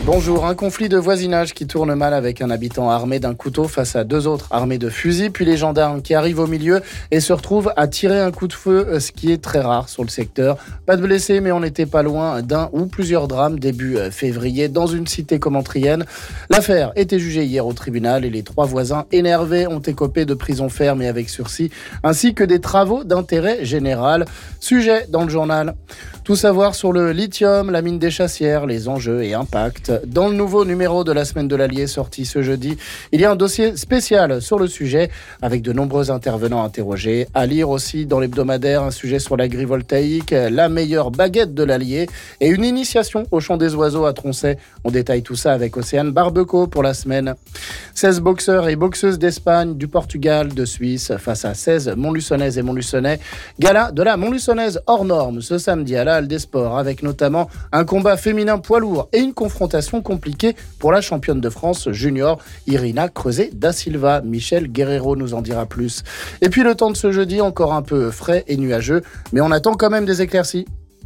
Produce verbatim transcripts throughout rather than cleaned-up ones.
Bonjour, un conflit de voisinage qui tourne mal avec un habitant armé d'un couteau face à deux autres armés de fusils, puis les gendarmes qui arrivent au milieu et se retrouvent à tirer un coup de feu, ce qui est très rare sur le secteur. Pas de blessés, mais on n'était pas loin d'un ou plusieurs drames début février dans une cité commentrienne. L'affaire était jugée hier au tribunal et les trois voisins énervés ont écopé de prison ferme et avec sursis, ainsi que des travaux d'intérêt général. Sujet dans le journal. Tout savoir sur le lithium, la mine des Chassières, les enjeux et impacts. Dans le nouveau numéro de la Semaine de l'Allier sorti ce jeudi, il y a un dossier spécial sur le sujet avec de nombreux intervenants interrogés. À lire aussi dans l'hebdomadaire un sujet sur l'agrivoltaïque, la meilleure baguette de l'Allier et une initiation au chant des oiseaux à Troncet. On détaille tout ça avec Océane Barbeco pour la semaine. seize boxeurs et boxeuses d'Espagne, du Portugal, de Suisse face à seize Montluçonnaises et Montluçonnais. Gala de la Montluçonnaise hors norme ce samedi à la Halle des Sports avec notamment un combat féminin poids lourd et une confrontation compliquée pour la championne de France junior Irina Creuset da Silva. Michel Guerrero nous en dira plus. Et puis le temps de ce jeudi encore un peu frais et nuageux, mais on attend quand même des éclaircies.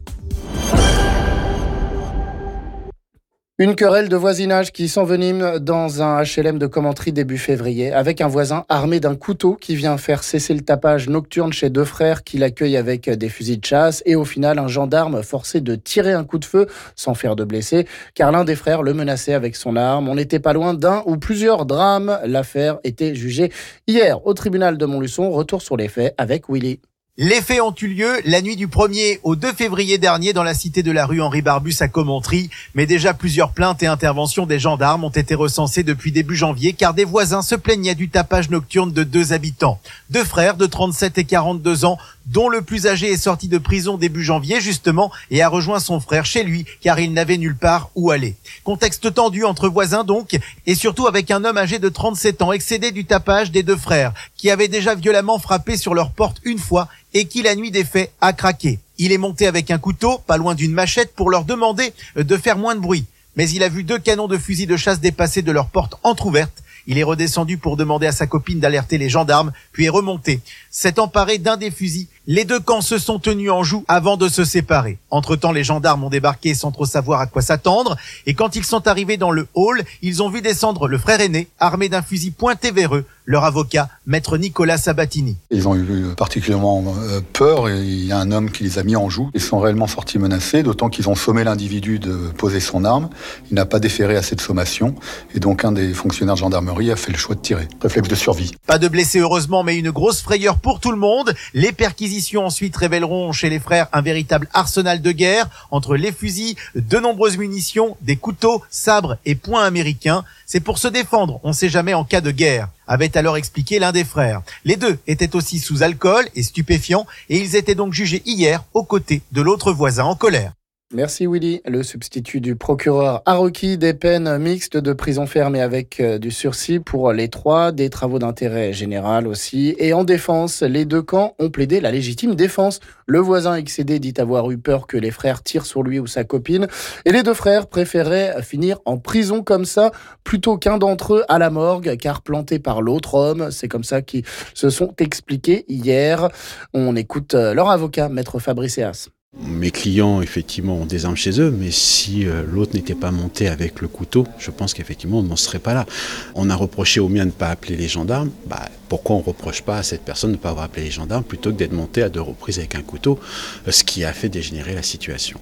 Une querelle de voisinage qui s'envenime dans un H L M de Commentry début février, avec un voisin armé d'un couteau qui vient faire cesser le tapage nocturne chez deux frères qui l'accueillent avec des fusils de chasse et au final un gendarme forcé de tirer un coup de feu sans faire de blessés, car l'un des frères le menaçait avec son arme. On n'était pas loin d'un ou plusieurs drames. L'affaire était jugée hier au tribunal de Montluçon. Retour sur les faits avec Willy. Les faits ont eu lieu la nuit du premier au deux février dernier dans la cité de la rue Henri Barbus à Commentry, mais déjà plusieurs plaintes et interventions des gendarmes ont été recensées depuis début janvier car des voisins se plaignaient du tapage nocturne de deux habitants. Deux frères de trente-sept et quarante-deux ans, dont le plus âgé est sorti de prison début janvier justement et a rejoint son frère chez lui car il n'avait nulle part où aller. Contexte tendu entre voisins donc et surtout avec un homme âgé de trente-sept ans excédé du tapage des deux frères qui avait déjà violemment frappé sur leur porte une fois et qui, la nuit des faits, a craqué. Il est monté avec un couteau, pas loin d'une machette, pour leur demander de faire moins de bruit. Mais il a vu deux canons de fusil de chasse dépasser de leur porte entrouverte. Il est redescendu pour demander à sa copine d'alerter les gendarmes, puis est remonté. S'est emparé d'un des fusils. Les deux camps se sont tenus en joue avant de se séparer. Entre-temps, les gendarmes ont débarqué sans trop savoir à quoi s'attendre. Et quand ils sont arrivés dans le hall, ils ont vu descendre le frère aîné, armé d'un fusil pointé vers eux, leur avocat, maître Nicolas Sabatini. Ils ont eu particulièrement peur et il y a un homme qui les a mis en joue. Ils sont réellement sortis menacés, d'autant qu'ils ont sommé l'individu de poser son arme. Il n'a pas déféré à cette sommation et donc un des fonctionnaires de gendarmerie a fait le choix de tirer. Réflexe de survie. Pas de blessés heureusement, mais une grosse frayeur pour tout le monde. Les perquisitions ensuite révéleront chez les frères un véritable arsenal de guerre entre les fusils, de nombreuses munitions, des couteaux, sabres et poings américains. C'est pour se défendre, on sait jamais en cas de guerre, avait alors expliqué l'un des frères. Les deux étaient aussi sous alcool et stupéfiants et ils étaient donc jugés hier aux côtés de l'autre voisin en colère. Merci Willy. Le substitut du procureur a requis des peines mixtes de prison ferme et avec du sursis pour les trois, des travaux d'intérêt général aussi. Et en défense, les deux camps ont plaidé la légitime défense. Le voisin excédé dit avoir eu peur que les frères tirent sur lui ou sa copine. Et les deux frères préféraient finir en prison comme ça plutôt qu'un d'entre eux à la morgue car planté par l'autre homme. C'est comme ça qu'ils se sont expliqués hier. On écoute leur avocat, maître Fabrice Eas. Mes clients, effectivement, ont des armes chez eux, mais si euh, l'autre n'était pas monté avec le couteau, je pense qu'effectivement, on n'en serait pas là. On a reproché au mien de ne pas appeler les gendarmes. Bah, pourquoi on ne reproche pas à cette personne de ne pas avoir appelé les gendarmes plutôt que d'être monté à deux reprises avec un couteau, euh, ce qui a fait dégénérer la situation.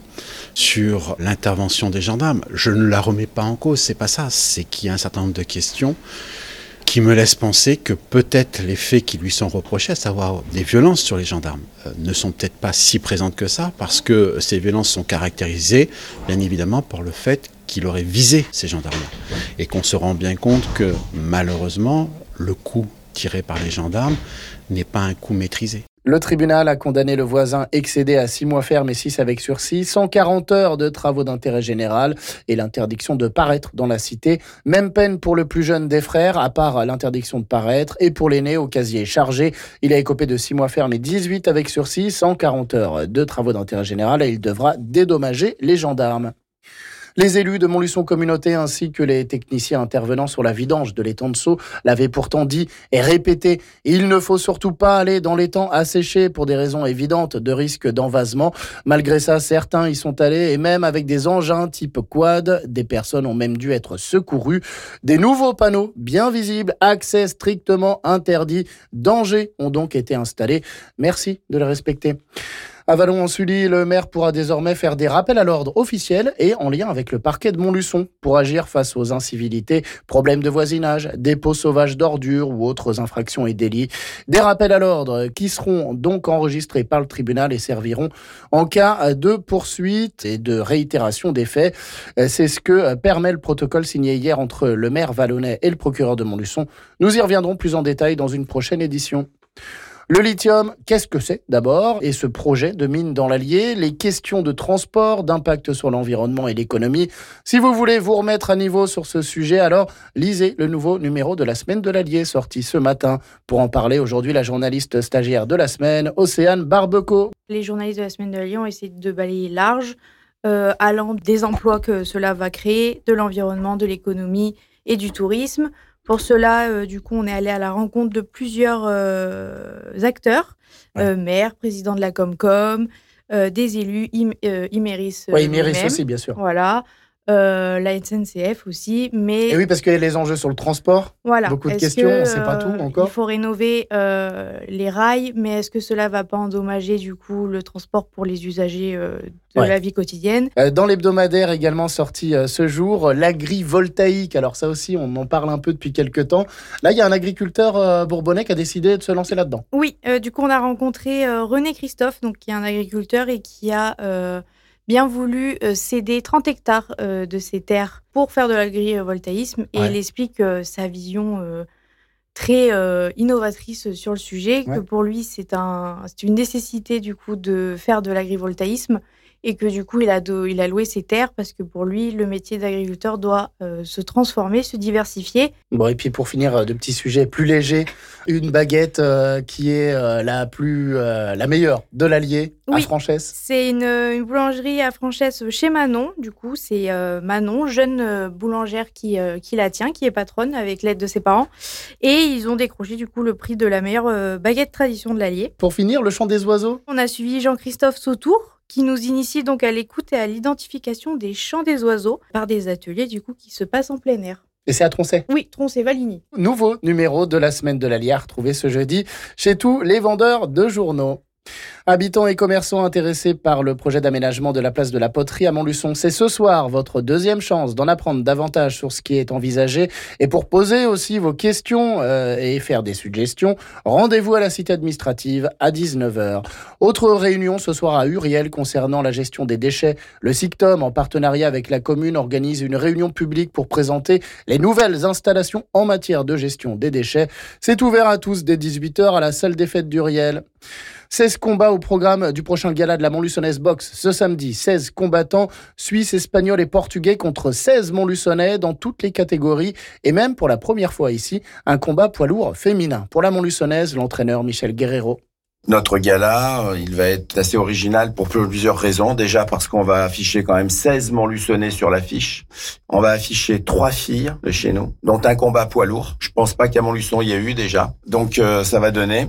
Sur l'intervention des gendarmes, je ne la remets pas en cause, c'est pas ça. C'est qu'il y a un certain nombre de questions qui me laisse penser que peut-être les faits qui lui sont reprochés, à savoir des violences sur les gendarmes, euh, ne sont peut-être pas si présentes que ça, parce que ces violences sont caractérisées, bien évidemment, par le fait qu'il aurait visé ces gendarmes-là. Et qu'on se rend bien compte que, malheureusement, le coup tiré par les gendarmes n'est pas un coup maîtrisé. Le tribunal a condamné le voisin excédé à six mois ferme et six avec sursis, cent quarante heures de travaux d'intérêt général et l'interdiction de paraître dans la cité. Même peine pour le plus jeune des frères, à part l'interdiction de paraître. Et pour l'aîné, au casier chargé, il a écopé de six mois ferme et dix-huit avec sursis, cent quarante heures de travaux d'intérêt général et il devra dédommager les gendarmes. Les élus de Montluçon Communauté ainsi que les techniciens intervenant sur la vidange de l'étang de Sceaux l'avaient pourtant dit et répété. Il ne faut surtout pas aller dans l'étang asséché pour des raisons évidentes de risque d'envasement. Malgré ça, certains y sont allés et même avec des engins type quad. Des personnes ont même dû être secourues. Des nouveaux panneaux bien visibles, accès strictement interdit, danger ont donc été installés. Merci de les respecter. À Vallon-en-Sully, le maire pourra désormais faire des rappels à l'ordre officiels et en lien avec le parquet de Montluçon pour agir face aux incivilités, problèmes de voisinage, dépôts sauvages d'ordures ou autres infractions et délits. Des rappels à l'ordre qui seront donc enregistrés par le tribunal et serviront en cas de poursuite et de réitération des faits. C'est ce que permet le protocole signé hier entre le maire vallonnais et le procureur de Montluçon. Nous y reviendrons plus en détail dans une prochaine édition. Le lithium, qu'est-ce que c'est d'abord? Et ce projet de mine dans l'Allier, les questions de transport, d'impact sur l'environnement et l'économie. Si vous voulez vous remettre à niveau sur ce sujet, alors lisez le nouveau numéro de la semaine de l'Allier, sorti ce matin. Pour en parler aujourd'hui, la journaliste stagiaire de la semaine, Océane Barbeco. Les journalistes de la semaine de l'Allier ont essayé de balayer large, euh, allant des emplois que cela va créer, de l'environnement, de l'économie et du tourisme. Pour cela, euh, du coup, on est allé à la rencontre de plusieurs euh, acteurs, ouais. euh, maires, président de la Comcom, euh, des élus, im, euh, Imeris. Oui, Imeris aussi, bien sûr. Voilà, euh, la S N C F aussi. Mais... Et oui, parce qu'il y a les enjeux sur le transport. Voilà. Beaucoup de est-ce questions, que, on ne sait pas tout encore. Il faut rénover euh, les rails, mais est-ce que cela ne va pas endommager du coup le transport pour les usagers euh, de ouais. la vie quotidienne? Dans l'hebdomadaire également sorti euh, ce jour, l'agrivoltaïque. Alors ça aussi, on en parle un peu depuis quelques temps. Là, il y a un agriculteur euh, bourbonnais qui a décidé de se lancer là-dedans. Oui, euh, du coup, on a rencontré euh, René Christophe, donc, qui est un agriculteur et qui a euh, bien voulu euh, céder trente hectares euh, de ses terres pour faire de l'agrivoltaïsme. Et ouais. il explique euh, sa vision euh, très euh, innovatrice sur le sujet, ouais. que pour lui, c'est, un, c'est une nécessité du coup de faire de l'agrivoltaïsme. Et que du coup, il a, de, il a loué ses terres parce que pour lui, le métier d'agriculteur doit euh, se transformer, se diversifier. Bon, et puis pour finir, de petits sujets plus légers, une baguette euh, qui est euh, la, plus, euh, la meilleure de l'Allier, oui, à Franchesse. C'est une, une boulangerie à Franchesse chez Manon. Du coup, c'est euh, Manon, jeune euh, boulangère qui, euh, qui la tient, qui est patronne avec l'aide de ses parents. Et ils ont décroché du coup le prix de la meilleure euh, baguette tradition de l'Allier. Pour finir, le chant des oiseaux. On a suivi Jean-Christophe Sautour, qui nous initie donc à l'écoute et à l'identification des chants des oiseaux par des ateliers du coup qui se passent en plein air. Et c'est à Troncey? Oui, Troncey-Valigny. Nouveau numéro de la semaine de l'Allier à retrouver ce jeudi chez tous les vendeurs de journaux. Habitants et commerçants intéressés par le projet d'aménagement de la place de la Poterie à Montluçon, c'est ce soir votre deuxième chance d'en apprendre davantage sur ce qui est envisagé. Et pour poser aussi vos questions euh, et faire des suggestions, rendez-vous à la cité administrative à dix-neuf heures. Autre réunion ce soir à Uriel concernant la gestion des déchets. Le SICTOM, en partenariat avec la commune, organise une réunion publique pour présenter les nouvelles installations en matière de gestion des déchets. C'est ouvert à tous dès dix-huit heures à la salle des fêtes d'Uriel. seize combats au programme du prochain gala de la Montluçonnaise Boxe. Ce samedi, seize combattants suisses, espagnols et portugais contre seize Montluçonnais dans toutes les catégories. Et même pour la première fois ici, un combat poids lourd féminin. Pour la Montluçonnaise, l'entraîneur Michel Guerrero. Notre gala, il va être assez original pour plusieurs raisons. Déjà parce qu'on va afficher quand même seize Montluçonnais sur l'affiche. On va afficher trois filles de chez nous, dont un combat poids lourd. Je pense pas qu'à Montluçon il y a eu déjà. Donc euh, ça va donner.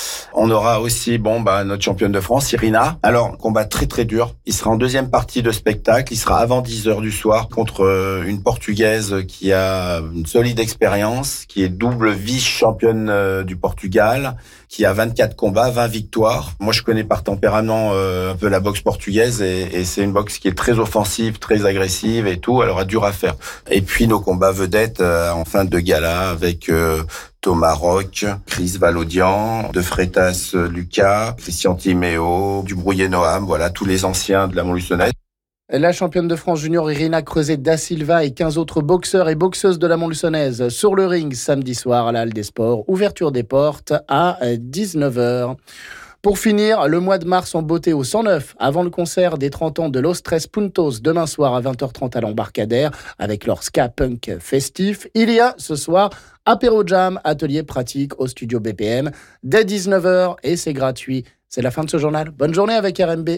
On aura aussi bon bah notre championne de France, Irina. Alors, combat très très dur. Il sera en deuxième partie de spectacle. Il sera avant dix heures du soir contre euh, une Portugaise qui a une solide expérience, qui est double vice-championne euh, du Portugal, qui a vingt-quatre combats, vingt victoires. Moi, je connais par tempérament euh, un peu la boxe portugaise et, et c'est une boxe qui est très offensive, très agressive et tout. Elle aura dur à faire. Et puis, nos combats vedettes euh, en fin de gala avec euh, Thomas Roch, Chris Valaudian, De Freitas Lucas, Christian Timéo, Dubrouillet Noam, voilà, tous les anciens de la Montluçonnaise. La championne de France junior Irina Creuset da Silva et quinze autres boxeurs et boxeuses de la Montluçonnaise sur le ring samedi soir à la Halle des Sports. Ouverture des portes à dix-neuf heures. Pour finir, le mois de mars en beauté au cent neuf, avant le concert des trente ans de Los Tres Puntos, demain soir à vingt heures trente à l'Embarcadère, avec leur ska punk festif. Il y a ce soir apéro jam, atelier pratique au studio B P M, dès dix-neuf heures et c'est gratuit. C'est la fin de ce journal. Bonne journée avec R M B.